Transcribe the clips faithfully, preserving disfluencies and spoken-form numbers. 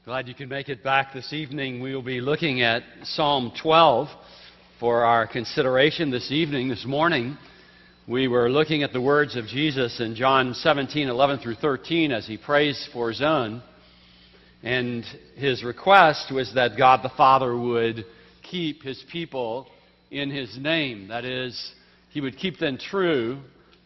Glad you could make it back this evening. We will be looking at Psalm twelve for our consideration this evening. This morning, we were looking at the words of Jesus in John seventeen, eleven through thirteen as he prays for his own. And his request was that God the Father would keep his people in his name. That is, he would keep them true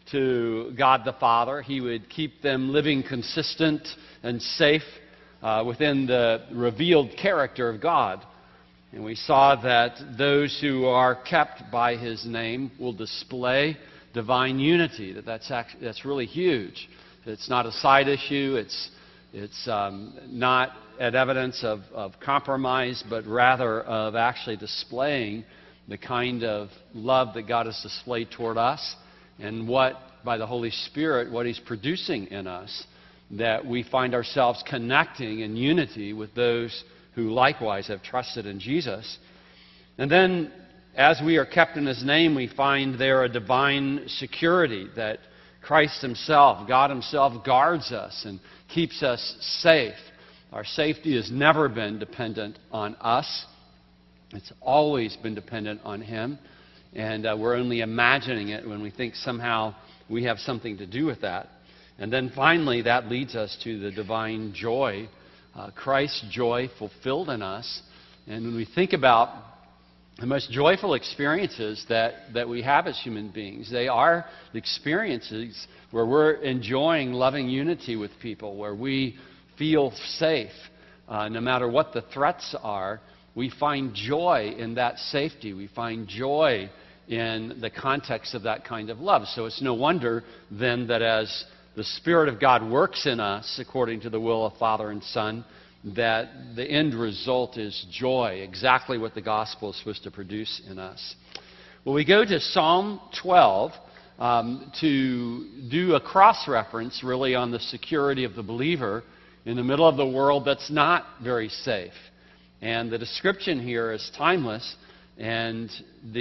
to God the Father. He would keep them living consistent and safe Uh, within the revealed character of God. And we saw that those who are kept by his name will display divine unity, that that's, actually, that's really huge. It's not a side issue, it's, it's um, not an evidence of, of compromise, but rather of actually displaying the kind of love that God has displayed toward us, and what, by the Holy Spirit, what he's producing in us, that we find ourselves connecting in unity with those who likewise have trusted in Jesus. And then, as we are kept in his name, we find there a divine security that Christ himself, God himself, guards us and keeps us safe. Our safety has never been dependent on us. It's always been dependent on him. And uh, we're only imagining it when we think somehow we have something to do with that. And then finally, that leads us to the divine joy, uh, Christ's joy fulfilled in us. And when we think about the most joyful experiences that, that we have as human beings, they are the experiences where we're enjoying loving unity with people, where we feel safe. Uh, no matter what the threats are, we find joy in that safety. We find joy in the context of that kind of love. So it's no wonder then that as the Spirit of God works in us according to the will of Father and Son, that the end result is joy, exactly what the gospel is supposed to produce in us. Well, we go to Psalm twelve um, to do a cross-reference really on the security of the believer in the middle of the world that's not very safe. And the description here is timeless, and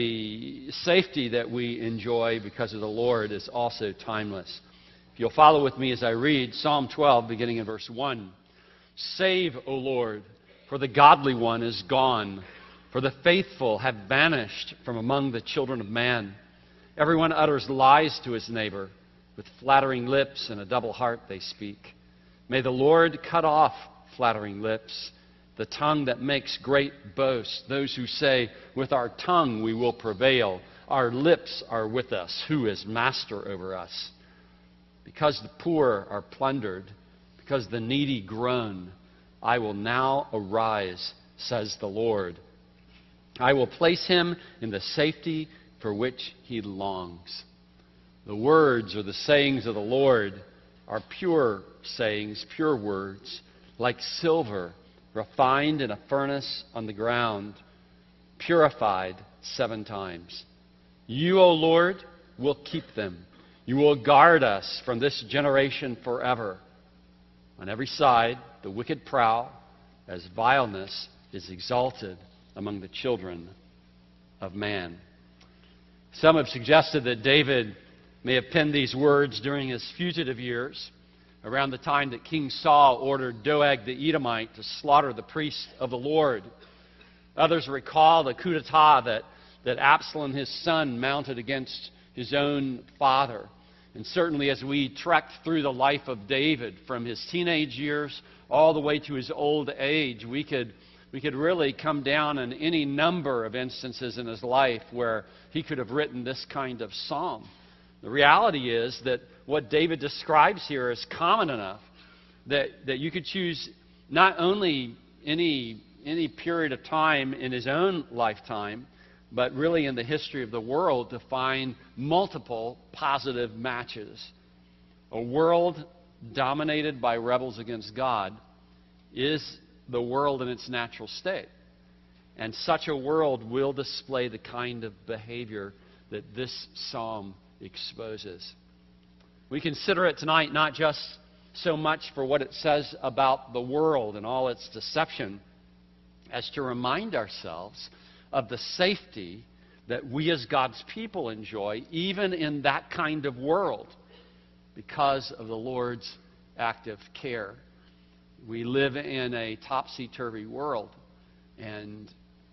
the safety that we enjoy because of the Lord is also timeless. If you'll follow with me as I read Psalm twelve, beginning in verse one. Save, O Lord, for the godly one is gone, for the faithful have vanished from among the children of man. Everyone utters lies to his neighbor. With flattering lips and a double heart they speak. May the Lord cut off flattering lips, the tongue that makes great boasts. Those who say, with our tongue we will prevail. Our lips are with us. Who is master over us? Because the poor are plundered, because the needy groan, I will now arise, says the Lord. I will place him in the safety for which he longs. The words or the sayings of the Lord are pure sayings, pure words, like silver refined in a furnace on the ground, purified seven times. You, O Lord, will keep them. You will guard us from this generation forever. On every side, the wicked prowl, as vileness is exalted among the children of man. Some have suggested that David may have penned these words during his fugitive years, around the time that King Saul ordered Doeg the Edomite to slaughter the priests of the Lord. Others recall the coup d'etat that, that Absalom, his son, mounted against his own father. And certainly as we trekked through the life of David from his teenage years all the way to his old age, we could, we could really come down on any number of instances in his life where he could have written this kind of psalm. The reality is that what David describes here is common enough that, that you could choose not only any, any period of time in his own lifetime, but really in the history of the world, to find multiple positive matches. A world dominated by rebels against God is the world in its natural state. And such a world will display the kind of behavior that this psalm exposes. We consider it tonight not just so much for what it says about the world and all its deception, as to remind ourselves of the safety that we as God's people enjoy, even in that kind of world, because of the Lord's active care. We live in a topsy-turvy world, and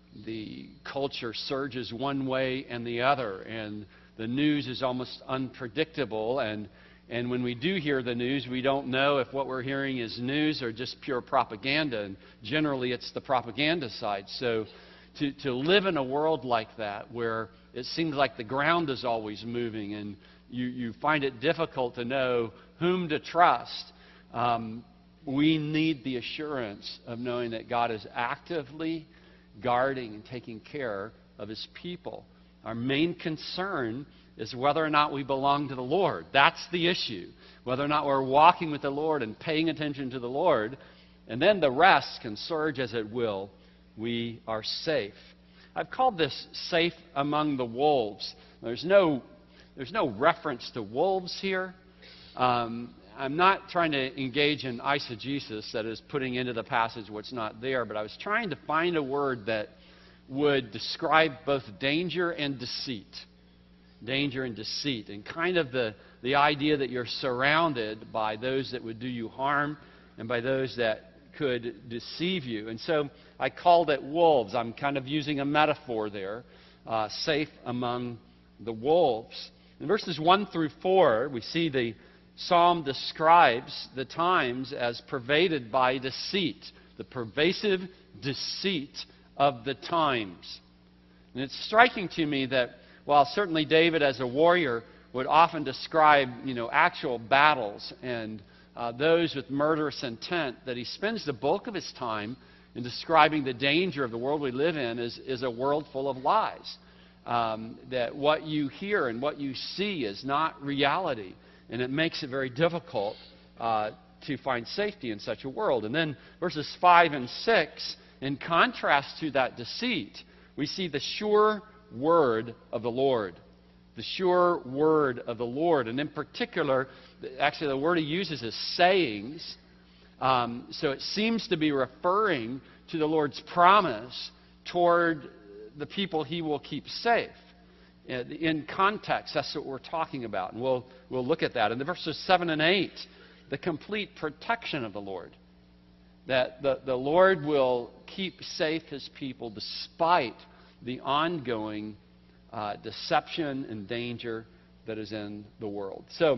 the culture surges one way and the other, and the news is almost unpredictable, and and when we do hear the news, we don't know if what we're hearing is news or just pure propaganda, and generally it's the propaganda side. So to, to live in a world like that, where it seems like the ground is always moving and you, you find it difficult to know whom to trust, um, we need the assurance of knowing that God is actively guarding and taking care of His people. Our main concern is whether or not we belong to the Lord. That's the issue. Whether or not we're walking with the Lord and paying attention to the Lord. And then the rest can surge as it will. We are safe. I've called this safe among the wolves. There's no, there's no reference to wolves here. Um, I'm not trying to engage in eisegesis, that is putting into the passage what's not there, but I was trying to find a word that would describe both danger and deceit. Danger and deceit, and kind of the, the idea that you're surrounded by those that would do you harm and by those that could deceive you. And so I called it wolves. I'm kind of using a metaphor there, uh, safe among the wolves. In verses one through four, we see the psalm describes the times as pervaded by deceit, the pervasive deceit of the times. And it's striking to me that while certainly David as a warrior would often describe, you know, actual battles and uh, those with murderous intent, that he spends the bulk of his time in describing the danger of the world we live in is, is a world full of lies. Um, that what you hear and what you see is not reality. And it makes it very difficult uh, to find safety in such a world. And then verses five and six, in contrast to that deceit, we see the sure word of the Lord. The sure word of the Lord. And in particular, actually the word he uses is sayings. Um, so it seems to be referring to the Lord's promise toward the people he will keep safe. In context, that's what we're talking about. And we'll, we'll look at that. In the verses seven and eight, the complete protection of the Lord. That the, the Lord will keep safe his people despite the ongoing uh, deception and danger that is in the world. So,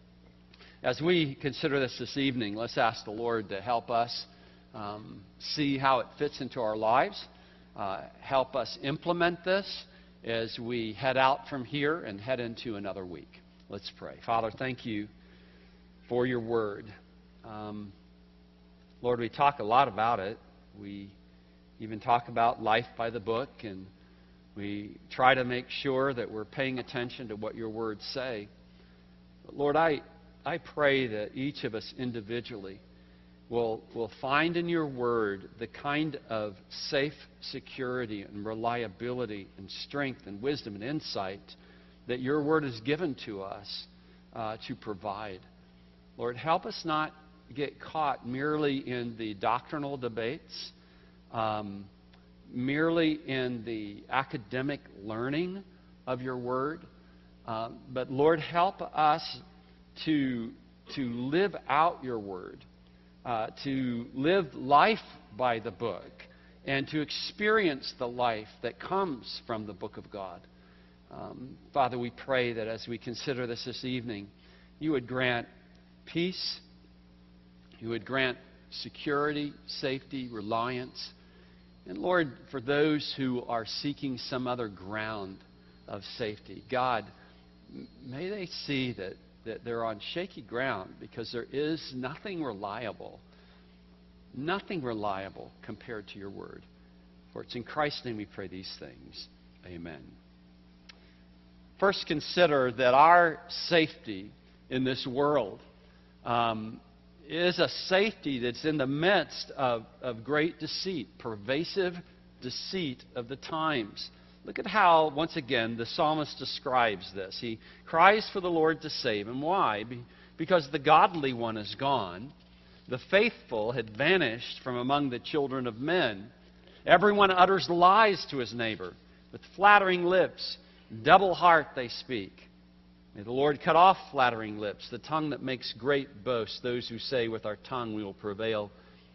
as we consider this this evening, let's ask the Lord to help us um, see how it fits into our lives, uh, help us implement this as we head out from here and head into another week. Let's pray. Father, thank you for your word. Um, Lord, we talk a lot about it. We even talk about life by the book, and we try to make sure that we're paying attention to what your words say. But Lord, I, I pray that each of us individually will, will find in your word the kind of safe security and reliability and strength and wisdom and insight that your word has given to us uh, to provide. Lord, help us not get caught merely in the doctrinal debates, um, merely in the academic learning of your word. Uh, but Lord, help us to, to live out your word, uh, to live life by the book, and to experience the life that comes from the book of God. Um, Father, we pray that as we consider this this evening, you would grant peace, you would grant security, safety, reliance. And Lord, for those who are seeking some other ground of safety, God, may they see that, that they're on shaky ground, because there is nothing reliable, nothing reliable compared to your word. For it's in Christ's name we pray these things. Amen. First, consider that our safety in this world um, is a safety that's in the midst of, of great deceit, pervasive deceit of the times. Look at how, once again, the psalmist describes this. He cries for the Lord to save him. Why? Because the godly one is gone. The faithful had vanished from among the children of men. Everyone utters lies to his neighbor. With flattering lips, double heart they speak. May the Lord cut off flattering lips, the tongue that makes great boasts, those who say, with our tongue we will prevail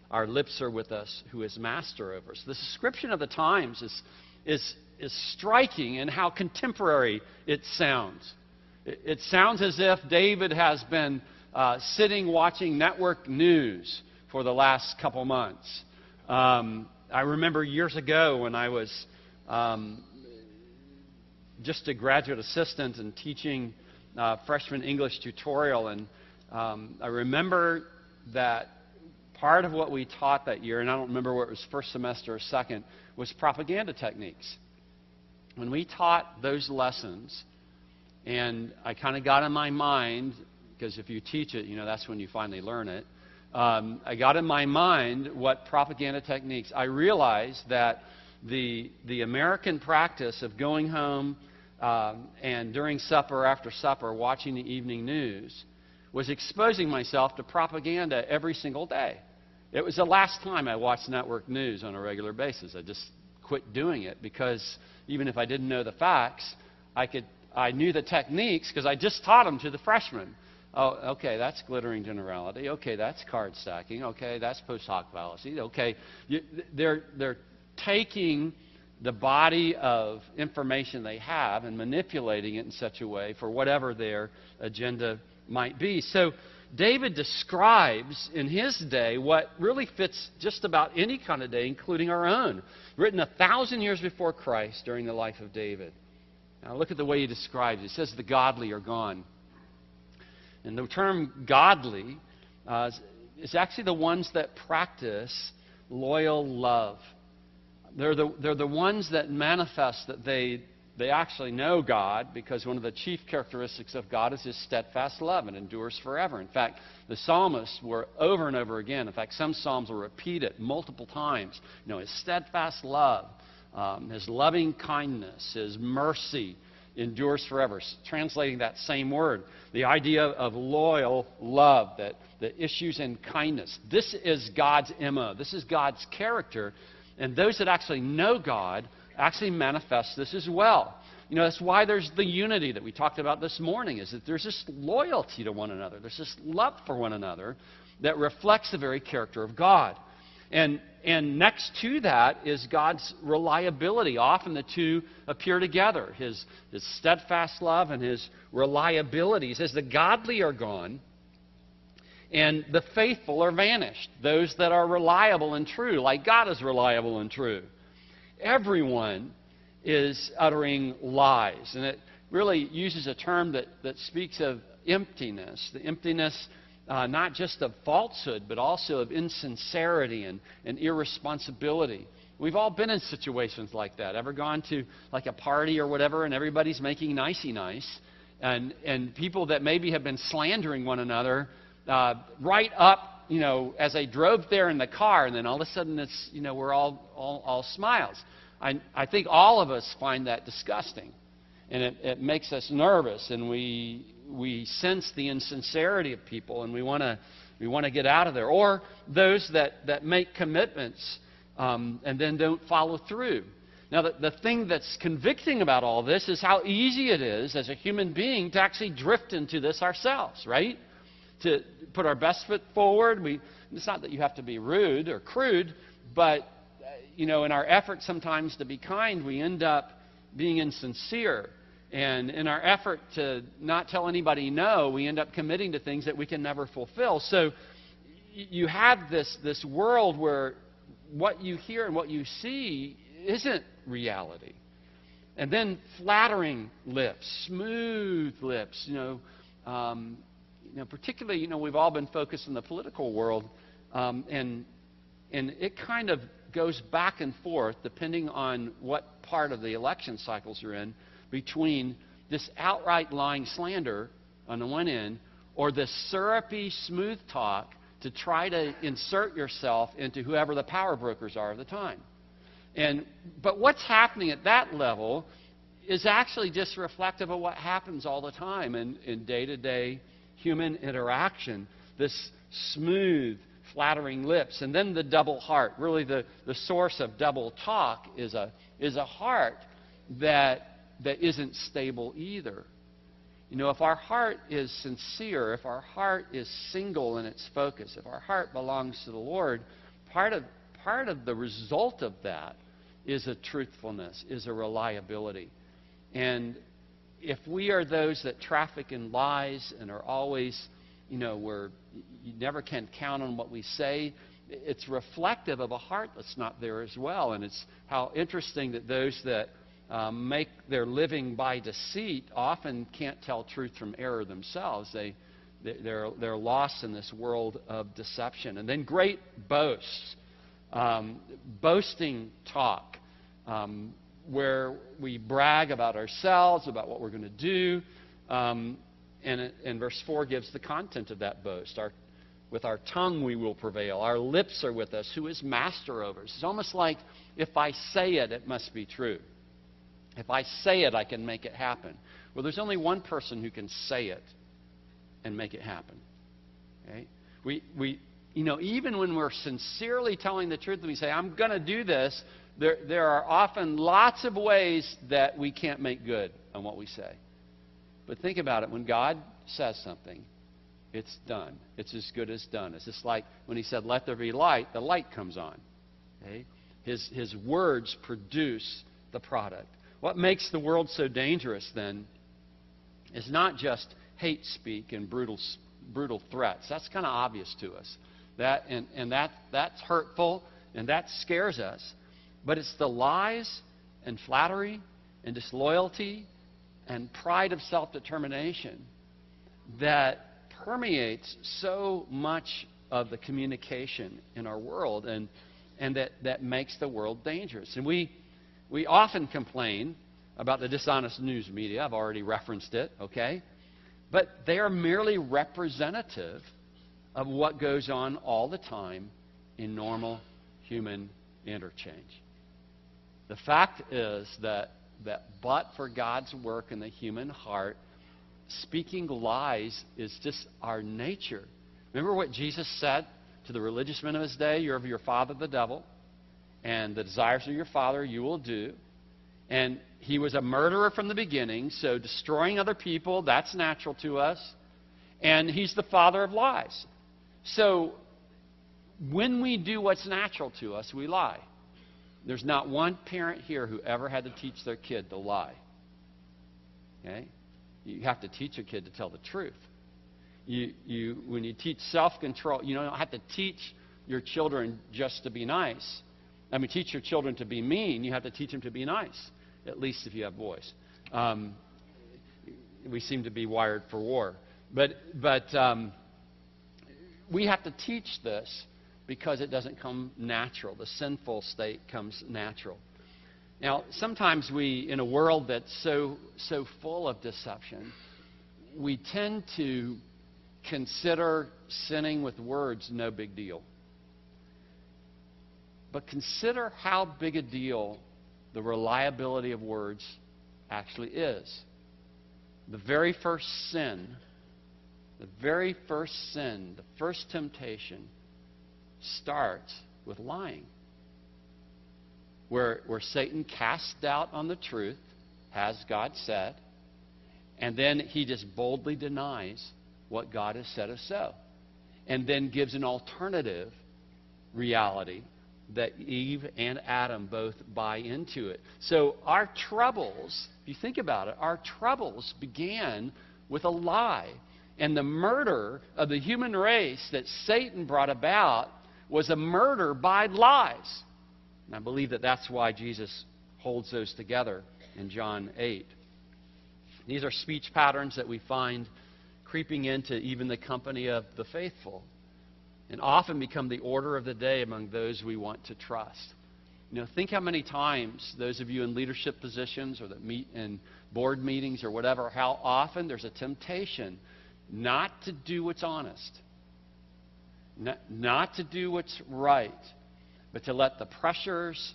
our lips are with us, who is master over us. The description of the times is, is, is striking in how contemporary it sounds. It, it sounds as if David has been uh, sitting watching network news for the last couple months. Um, I remember years ago when I was um, just a graduate assistant and teaching uh, freshman English tutorial, and um, I remember that part of what we taught that year, and I don't remember whether it was first semester or second, was propaganda techniques. When we taught those lessons, and I kind of got in my mind, because if you teach it, you know, that's when you finally learn it. Um, I got in my mind what propaganda techniques. I realized that the the American practice of going home um, and during supper or after supper watching the evening news was exposing myself to propaganda every single day. It was the last time I watched network news on a regular basis. I just quit doing it because even if I didn't know the facts, I could I knew the techniques because I just taught them to the freshmen. Oh, okay, that's glittering generality. Okay, that's card stacking. Okay, that's post hoc fallacy. Okay, you, they're they're taking the body of information they have and manipulating it in such a way for whatever their agenda might be. So David describes in his day what really fits just about any kind of day, including our own, written a thousand years before Christ during the life of David. Now look at the way he describes it. He says the godly are gone. And the term godly uh, is actually the ones that practice loyal love. They're the, they're the ones that manifest that they, they actually know God, because one of the chief characteristics of God is His steadfast love and endures forever. In fact, the psalmists were over and over again. In fact, some psalms will repeat it multiple times. You know, His steadfast love, um, His loving kindness, His mercy endures forever. Translating that same word, the idea of loyal love that, that issues in kindness. This is God's M O. This is God's character. And those that actually know God actually manifest this as well. You know, that's why there's the unity that we talked about this morning, is that there's this loyalty to one another. There's this love for one another that reflects the very character of God. And, and next to that is God's reliability. Often the two appear together, His, his steadfast love and His reliability. He says the godly are gone and the faithful are vanished. Those that are reliable and true, like God is reliable and true. Everyone is uttering lies. And it really uses a term that, that speaks of emptiness. The emptiness Uh, not just of falsehood, but also of insincerity and, and irresponsibility. We've all been in situations like that. Ever gone to like a party or whatever, and everybody's making nicey nice, and and people that maybe have been slandering one another uh, right up, you know, as they drove there in the car, and then all of a sudden it's, you know, we're all all, all smiles. I I think all of us find that disgusting, and it, it makes us nervous, and we. We sense the insincerity of people, and we want to we want to get out of there. Or those that, that make commitments um, and then don't follow through. Now, the, the thing that's convicting about all this is how easy it is as a human being to actually drift into this ourselves, right? To put our best foot forward. We, it's not that you have to be rude or crude, but you know, in our effort sometimes to be kind, we end up being insincere. And in our effort to not tell anybody no, we end up committing to things that we can never fulfill. So you have this, this world where what you hear and what you see isn't reality. And then flattering lips, smooth lips, you know, um, you know, particularly, you know, we've all been focused in the political world, um, and and it kind of goes back and forth depending on what part of the election cycles you're in, between this outright lying slander on the one end or this syrupy smooth talk to try to insert yourself into whoever the power brokers are of the time. And but what's happening at that level is actually just reflective of what happens all the time in, in day-to-day human interaction. This smooth, flattering lips, and then the double heart. Really the, the source of double talk is a, is a heart that that isn't stable either. You know, if our heart is sincere, if our heart is single in its focus, if our heart belongs to the Lord, part of, part of the result of that is a truthfulness, is a reliability. And if we are those that traffic in lies and are always, you know, we're, you never can count on what we say, it's reflective of a heart that's not there as well. And it's how interesting that those that um, make their living by deceit often can't tell truth from error themselves. They, they're, they're lost in this world of deception. And then great boasts, um, boasting talk, um, where we brag about ourselves, about what we're going to do. Um, and, it, and verse four gives the content of that boast. Our With our tongue we will prevail. Our lips are with us. Who is master over us? It's almost like if I say it, it must be true. If I say it, I can make it happen. Well, there's only one person who can say it and make it happen. Okay? We, we, you know, even when we're sincerely telling the truth and we say, I'm going to do this, there, there are often lots of ways that we can't make good on what we say. But think about it. When God says something, it's done. It's as good as done. It's just like when he said, let there be light, the light comes on. Okay? His, his words produce the product. What makes the world so dangerous, then, is not just hate speak and brutal, brutal threats. That's kind of obvious to us. That, and and that, that's hurtful, and that scares us. But it's the lies and flattery and disloyalty and pride of self-determination that permeates so much of the communication in our world, and and that, that makes the world dangerous. And we we often complain about the dishonest news media. I've already referenced it, okay? But they are merely representative of what goes on all the time in normal human interchange. The fact is that, that but for God's work in the human heart, speaking lies is just our nature. Remember what Jesus said to the religious men of his day? You're of your father the devil, and the desires of your father you will do. And he was a murderer from the beginning, so destroying other people, that's natural to us. And he's the father of lies. So when we do what's natural to us, we lie. There's not one parent here who ever had to teach their kid to lie. Okay? You have to teach a kid to tell the truth. You, you, when you teach self-control, you don't have to teach your children just to be nice. I mean, teach your children to be mean. You have to teach them to be nice, at least if you have boys. Um, we seem to be wired for war. But, but um, we have to teach this because it doesn't come natural. The sinful state comes natural. Now, sometimes we, in a world that's so, so full of deception, we tend to consider sinning with words no big deal. But consider how big a deal the reliability of words actually is. The very first sin, the very first sin, the first temptation starts with lying. Where, where Satan casts doubt on the truth, has God said, and then he just boldly denies what God has said is so. And then gives an alternative reality that Eve and Adam both buy into it. So our troubles, if you think about it, our troubles began with a lie. And the murder of the human race that Satan brought about was a murder by lies. And I believe that that's why Jesus holds those together in John eight. These are speech patterns that we find creeping into even the company of the faithful, and often become the order of the day among those we want to trust. You know, think how many times those of you in leadership positions or that meet in board meetings or whatever, how often there's a temptation not to do what's honest, not, not to do what's right, but to let the pressures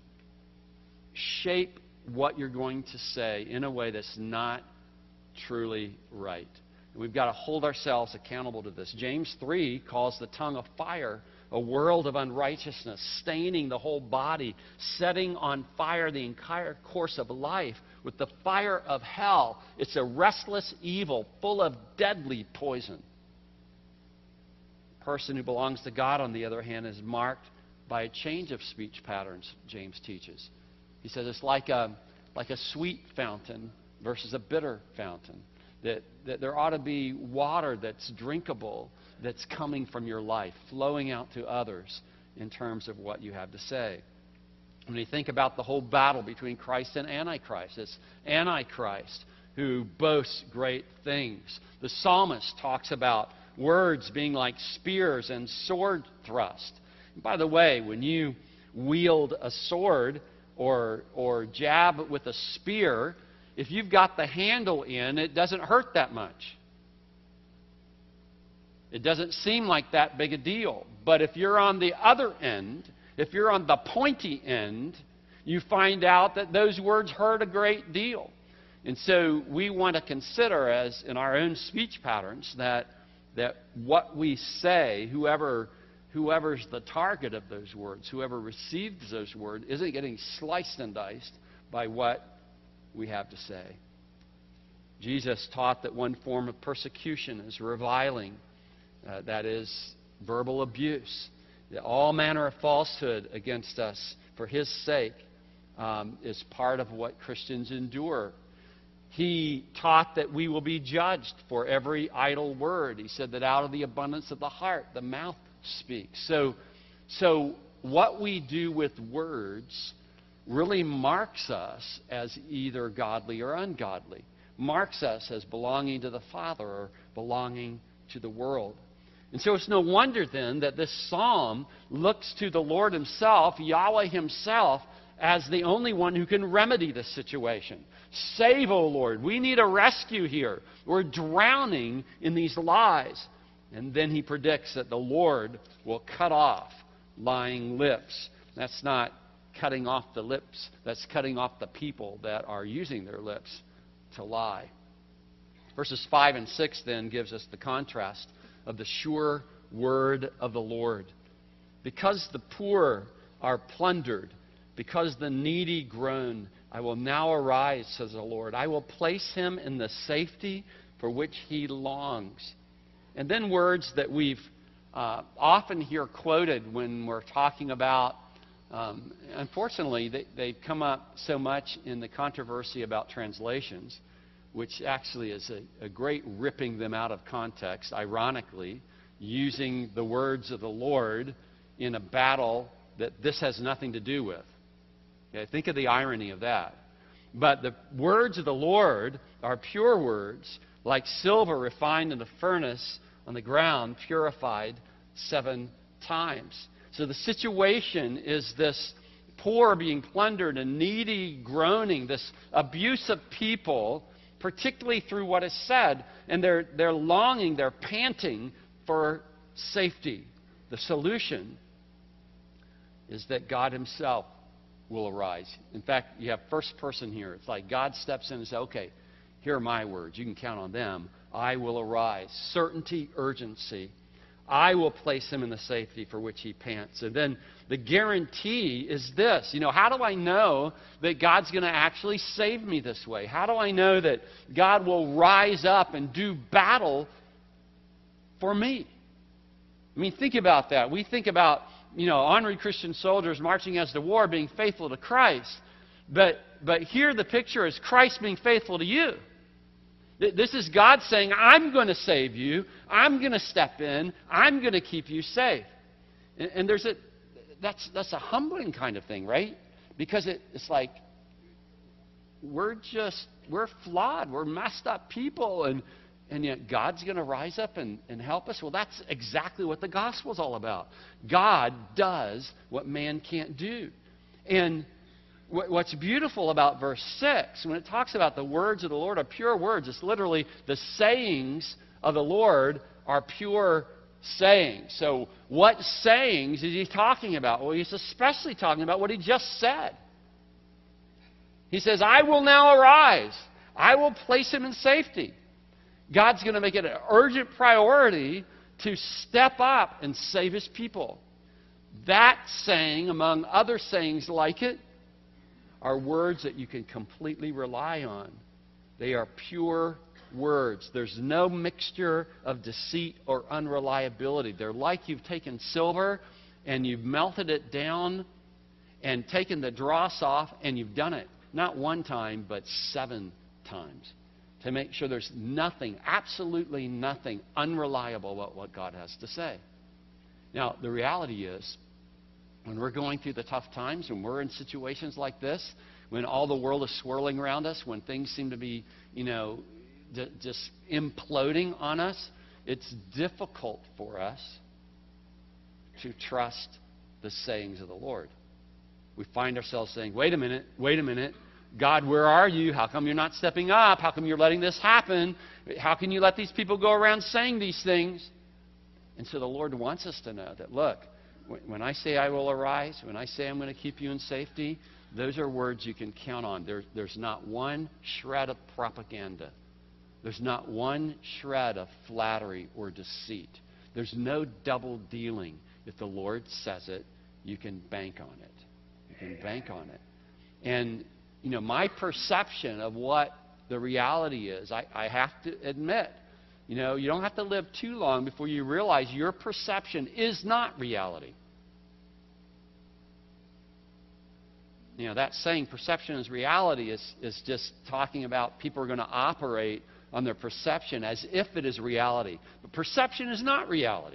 shape what you're going to say in a way that's not truly right. And we've got to hold ourselves accountable to this. James three calls the tongue a fire, a world of unrighteousness, staining the whole body, setting on fire the entire course of life with the fire of hell. It's a restless evil full of deadly poison. The person who belongs to God, on the other hand, is marked by a change of speech patterns, James teaches. He says it's like a, like a sweet fountain versus a bitter fountain. That, that there ought to be water that's drinkable, that's coming from your life, flowing out to others in terms of what you have to say. When you think about the whole battle between Christ and Antichrist, it's Antichrist who boasts great things. The psalmist talks about words being like spears and sword thrust. And by the way, when you wield a sword or, or jab with a spear, if you've got the handle in, it doesn't hurt that much. It doesn't seem like that big a deal. But if you're on the other end, if you're on the pointy end, you find out that those words hurt a great deal. And so we want to consider, as in our own speech patterns, that that what we say, whoever whoever's the target of those words, whoever receives those words, isn't getting sliced and diced by what we have to say. Jesus taught that one form of persecution is reviling, uh, that is verbal abuse. That all manner of falsehood against us for His sake um, is part of what Christians endure. He taught that we will be judged for every idle word. He said that out of the abundance of the heart, the mouth speaks. So, so what we do with words really marks us as either godly or ungodly. Marks us as belonging to the Father or belonging to the world. And so it's no wonder then that this psalm looks to the Lord Himself, Yahweh Himself, as the only one who can remedy this situation. Save, O Lord. We need a rescue here. We're drowning in these lies. And then he predicts that the Lord will cut off lying lips. That's not cutting off the lips. That's cutting off the people that are using their lips to lie. Verses five and six then gives us the contrast of the sure word of the Lord. Because the poor are plundered, because the needy groan, I will now arise, says the Lord. I will place him in the safety for which he longs. And then words that we've uh, often hear quoted when we're talking about, um, unfortunately, they, they've come up so much in the controversy about translations, which actually is a, a great ripping them out of context, ironically, using the words of the Lord in a battle that this has nothing to do with. Okay, think of the irony of that. But the words of the Lord are pure words, like silver refined in the furnace on the ground, purified seven times. So the situation is this poor being plundered and needy groaning, this abuse of people, particularly through what is said, and they're, they're longing, they're panting for safety. The solution is that God Himself will arise. In fact, you have first person here. It's like God steps in and says, okay, here are my words. You can count on them. I will arise. Certainty, urgency. I will place him in the safety for which he pants. And then the guarantee is this. You know, how do I know that God's going to actually save me this way? How do I know that God will rise up and do battle for me? I mean, think about that. We think about, you know, honored Christian soldiers marching as to war, being faithful to Christ. But, but here the picture is Christ being faithful to you. This is God saying, I'm going to save you. I'm going to step in. I'm going to keep you safe. And, and there's a, that's, that's a humbling kind of thing, right? Because it, it's like, we're just, we're flawed. We're messed up people. And, and yet God's going to rise up and, and help us. Well, that's exactly what the gospel is all about. God does what man can't do. And what's beautiful about verse six, when it talks about the words of the Lord are pure words, it's literally the sayings of the Lord are pure sayings. So what sayings is he talking about? Well, he's especially talking about what he just said. He says, I will now arise. I will place him in safety. God's going to make it an urgent priority to step up and save his people. That saying, among other sayings like it, are words that you can completely rely on. They are pure words. There's no mixture of deceit or unreliability. They're like you've taken silver and you've melted it down and taken the dross off, and you've done it not one time, but seven times to make sure there's nothing, absolutely nothing unreliable about what God has to say. Now, the reality is, when we're going through the tough times, when we're in situations like this, when all the world is swirling around us, when things seem to be, you know, d- just imploding on us, it's difficult for us to trust the sayings of the Lord. We find ourselves saying, wait a minute, wait a minute. God, where are you? How come you're not stepping up? How come you're letting this happen? How can you let these people go around saying these things? And so the Lord wants us to know that, look, when I say I will arise, when I say I'm going to keep you in safety, those are words you can count on. There, there's not one shred of propaganda. There's not one shred of flattery or deceit. There's no double dealing. If the Lord says it, you can bank on it. You can bank on it. And, you know, my perception of what the reality is, I, I have to admit, you know, you don't have to live too long before you realize your perception is not reality. You know, that saying, perception is reality, is, is just talking about people are going to operate on their perception as if it is reality. But perception is not reality.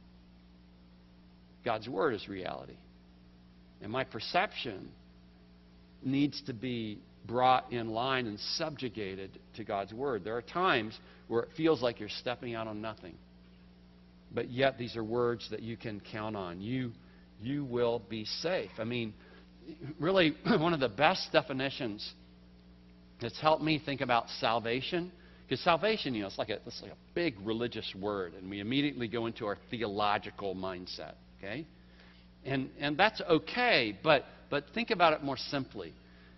God's Word is reality. And my perception needs to be brought in line and subjugated to God's Word. There are times where it feels like you're stepping out on nothing. But yet these are words that you can count on. You, you will be safe. I mean, really, one of the best definitions that's helped me think about salvation, because salvation, you know, it's like, a, it's like a big religious word, and we immediately go into our theological mindset, okay? And, and that's okay, but, but think about it more simply.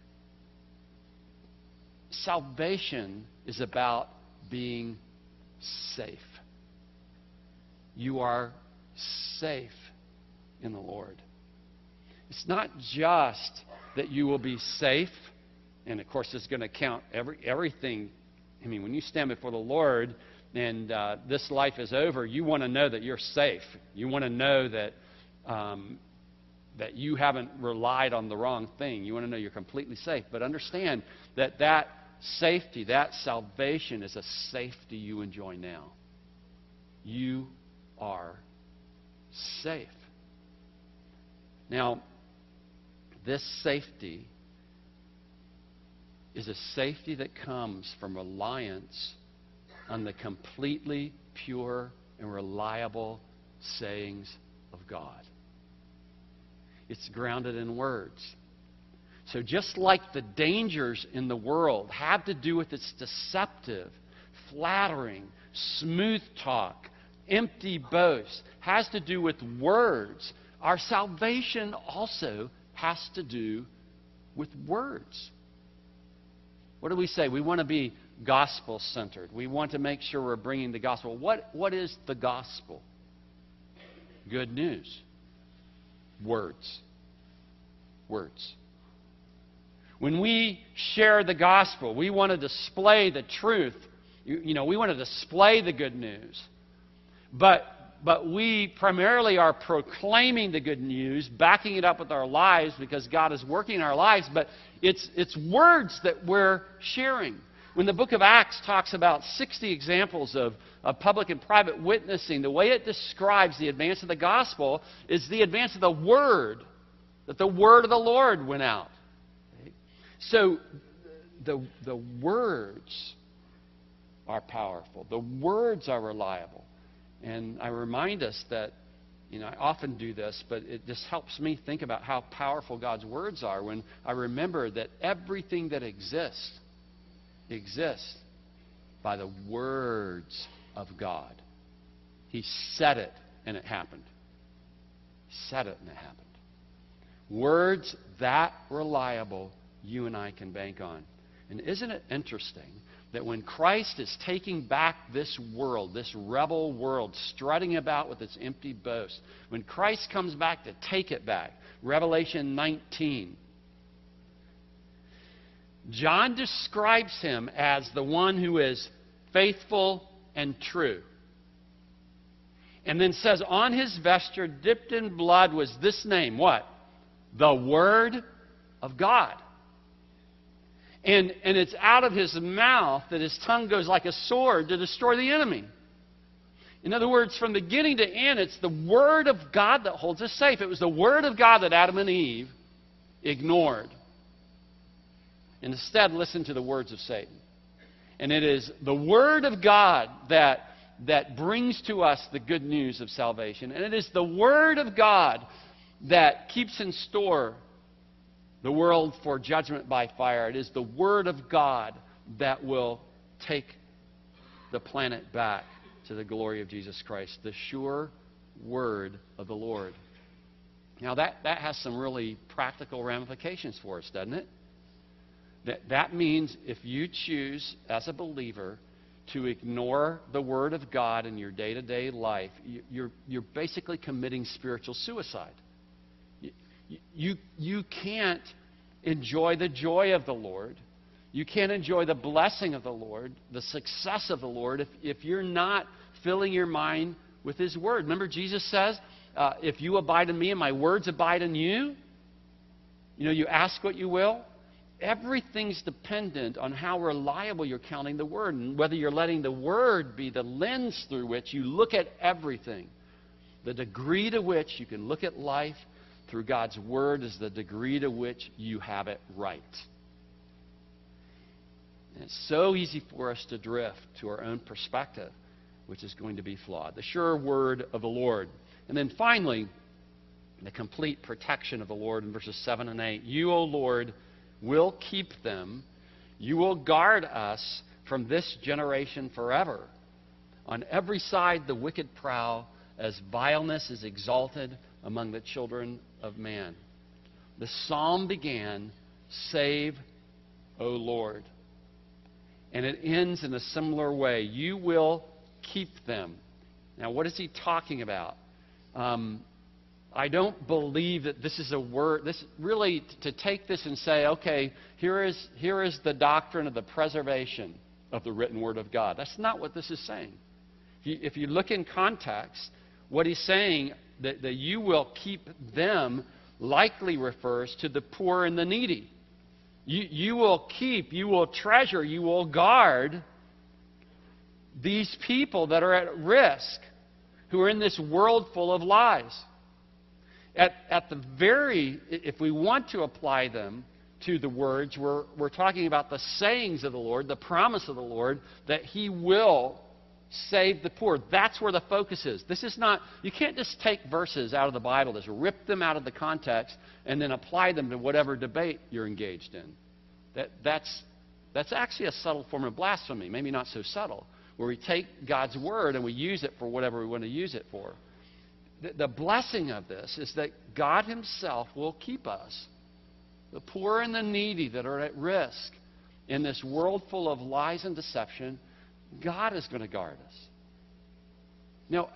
Salvation is about being safe. You are safe in the Lord. It's not just that you will be safe, and of course it's going to count every everything. I mean, when you stand before the Lord and uh, this life is over, you want to know that you're safe. You want to know that um, that you haven't relied on the wrong thing. You want to know you're completely safe. But understand that that safety, that salvation is a safety you enjoy now. You are safe. Now, this safety is a safety that comes from reliance on the completely pure and reliable sayings of God. It's grounded in words. So just like the dangers in the world have to do with its deceptive, flattering, smooth talk, empty boast, has to do with words, our salvation also has to do with words. What do we say? We want to be gospel-centered. We want to make sure we're bringing the gospel. What, what is the gospel? Good news. Words. Words. When we share the gospel, we want to display the truth. You, you know, we want to display the good news. But But we primarily are proclaiming the good news, backing it up with our lives because God is working in our lives, but it's, it's words that we're sharing. When the book of Acts talks about sixty examples of, of public and private witnessing, the way it describes the advance of the gospel is the advance of the word, that the word of the Lord went out. Okay? So the, the words are powerful. The words are reliable. And I remind us that, you know, I often do this, but it just helps me think about how powerful God's words are when I remember that everything that exists exists by the words of God. He said it, and it happened. He said it, and it happened. Words that reliable, you and I can bank on. And isn't it interesting that when Christ is taking back this world, this rebel world, strutting about with its empty boast, when Christ comes back to take it back, Revelation nineteen, John describes him as the one who is faithful and true. And then says, on his vesture, dipped in blood, was this name. What? The Word of God. And, and it's out of his mouth that his tongue goes like a sword to destroy the enemy. In other words, from beginning to end, it's the Word of God that holds us safe. It was the Word of God that Adam and Eve ignored. And instead, listened to the words of Satan. And it is the Word of God that, that brings to us the good news of salvation. And it is the Word of God that keeps in store the world for judgment by fire. It is the Word of God that will take the planet back to the glory of Jesus Christ. The sure Word of the Lord. Now that, that has some really practical ramifications for us, doesn't it? That, that means if you choose as a believer to ignore the Word of God in your day-to-day life, you, you're, you're basically committing spiritual suicide. You, you, you can't enjoy the joy of the Lord. You can't enjoy the blessing of the Lord, the success of the Lord, if, if you're not filling your mind with His Word. Remember, Jesus says, uh, if you abide in me and my words abide in you, you know, you ask what you will. Everything's dependent on how reliable you're counting the Word, and whether you're letting the Word be the lens through which you look at everything. The degree to which you can look at life through God's Word is the degree to which you have it right. And it's so easy for us to drift to our own perspective, which is going to be flawed. The sure Word of the Lord. And then finally, the complete protection of the Lord in verses seven and eight. You, O Lord, will keep them. You will guard us from this generation forever. On every side the wicked prowl, as vileness is exalted among the children of man. The psalm began, Save, O Lord. And it ends in a similar way. You will keep them. Now, what is he talking about? Um, I don't believe that this is a word. This really, to take this and say, okay, here is, here is the doctrine of the preservation of the written Word of God. That's not what this is saying. If you, if you look in context, what he's saying, that, that you will keep them, likely refers to the poor and the needy. You, you will keep, you will treasure, you will guard these people that are at risk, who are in this world full of lies. At, at the very, if we want to apply them to the words, we're, we're talking about the sayings of the Lord, the promise of the Lord, that He will save the poor. That's where the focus is. This is not, you can't just take verses out of the Bible, just rip them out of the context, and then apply them to whatever debate you're engaged in. That, that's, that's actually a subtle form of blasphemy, maybe not so subtle, where we take God's Word and we use it for whatever we want to use it for. The, the blessing of this is that God Himself will keep us, the poor and the needy that are at risk in this world full of lies and deception. God is going to guard us. Now,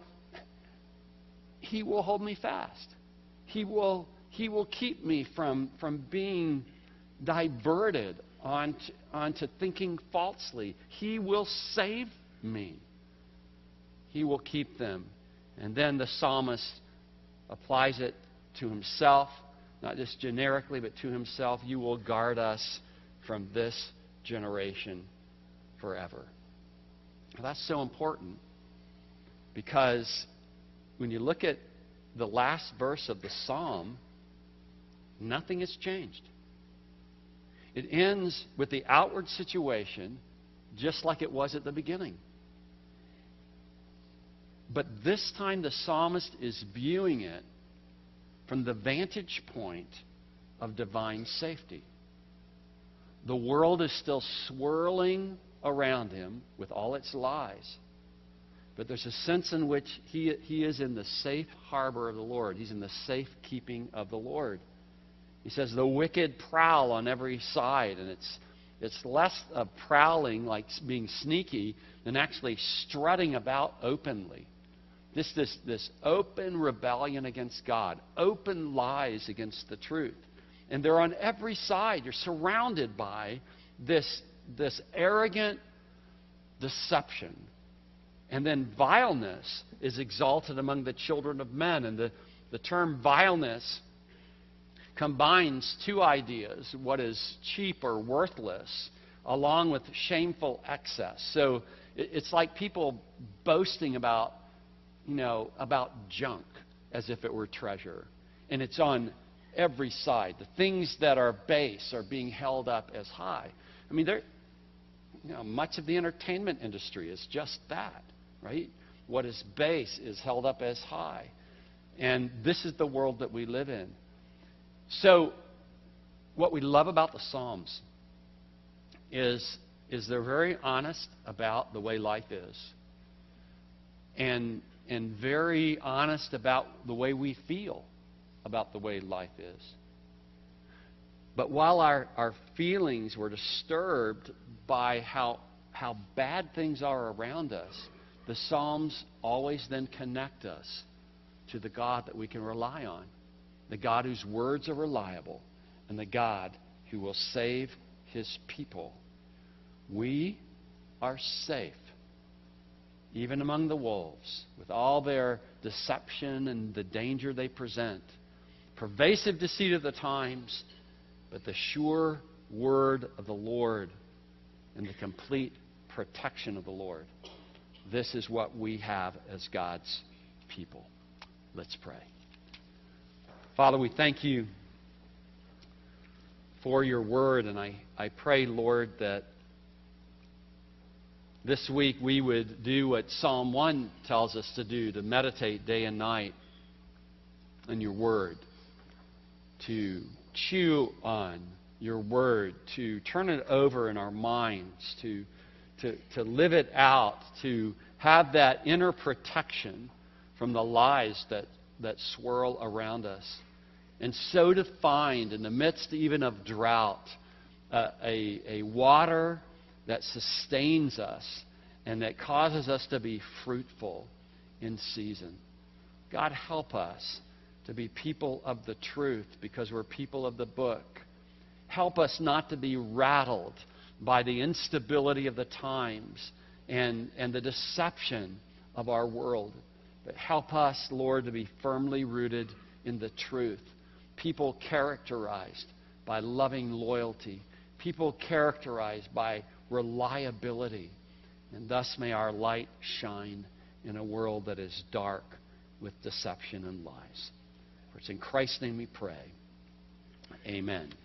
He will hold me fast. He will, he will keep me from, from being diverted onto, onto thinking falsely. He will save me. He will keep them. And then the psalmist applies it to himself, not just generically, but to himself. You will guard us from this generation forever. Now, that's so important, because when you look at the last verse of the psalm, nothing has changed. It ends with the outward situation just like it was at the beginning. But this time the psalmist is viewing it from the vantage point of divine safety. The world is still swirling around him with all its lies. But there's a sense in which he, he is in the safe harbor of the Lord. He's in the safe keeping of the Lord. He says the wicked prowl on every side, and it's it's less of prowling, like being sneaky, than actually strutting about openly. This, this, this open rebellion against God, open lies against the truth. And they're on every side. You're surrounded by this, this arrogant deception And then vileness is exalted among the children of men. And the, the term vileness combines two ideas, what is cheap or worthless, along with shameful excess. So it, it's like people boasting about, you know, about junk as if it were treasure. And it's on every side. The things that are base are being held up as high. I mean, there, you know, much of the entertainment industry is just that, right? What is base is held up as high. And this is the world that we live in. So what we love about the Psalms is, is they're very honest about the way life is. And, and very honest about the way we feel about the way life is. But while our, our feelings were disturbed by how, how bad things are around us, the Psalms always then connect us to the God that we can rely on, the God whose words are reliable, and the God who will save His people. We are safe, even among the wolves, with all their deception and the danger they present. Pervasive deceit of the times, but the sure word of the Lord and the complete protection of the Lord. This is what we have as God's people. Let's pray. Father, we thank you for your word, and I, I pray, Lord, that this week we would do what Psalm one tells us to do, to meditate day and night on your word, to chew on your word, to turn it over in our minds, to, to, to live it out, to have that inner protection from the lies that, that swirl around us. And so to find, in the midst even of drought, uh, a, a water that sustains us and that causes us to be fruitful in season. God, help us to be people of the truth because we're people of the book. Help us not to be rattled by the instability of the times and, and the deception of our world. But help us, Lord, to be firmly rooted in the truth. People characterized by loving loyalty. People characterized by reliability. And thus may our light shine in a world that is dark with deception and lies. For it's in Christ's name we pray. Amen.